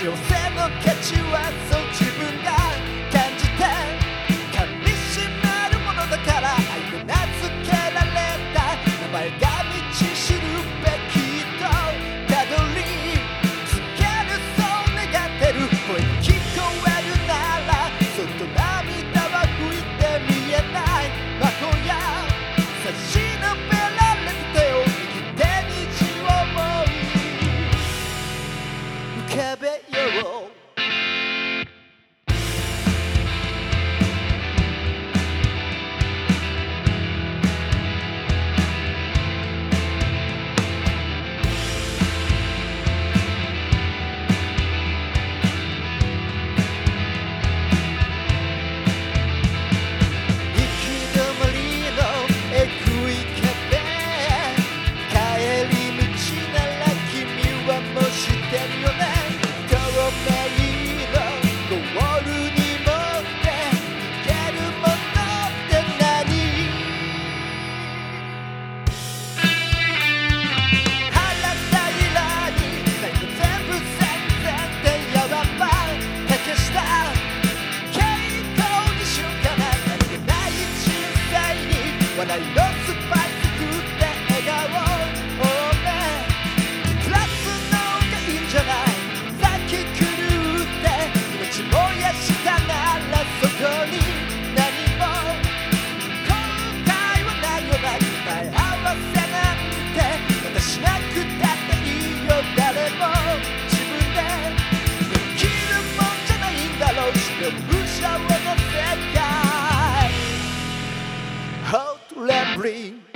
幸せの価値はそう自分が感じて噛みしめるものだから愛で名付けられた名前が道しるべきとたどり着けるそう願ってる声に聞こえるならそっと涙は拭いて見えない魔法や差し伸べられた手を握って虹を思い浮かべよう笑いのスパイス振って笑顔をね暮らすのがいいんじゃないさっき狂って命燃やしたならそこに何も後悔はないよな答え合わせなんて私なくたっていいよ誰も自分でできるもんじゃないんだろう白不者の世界Rambling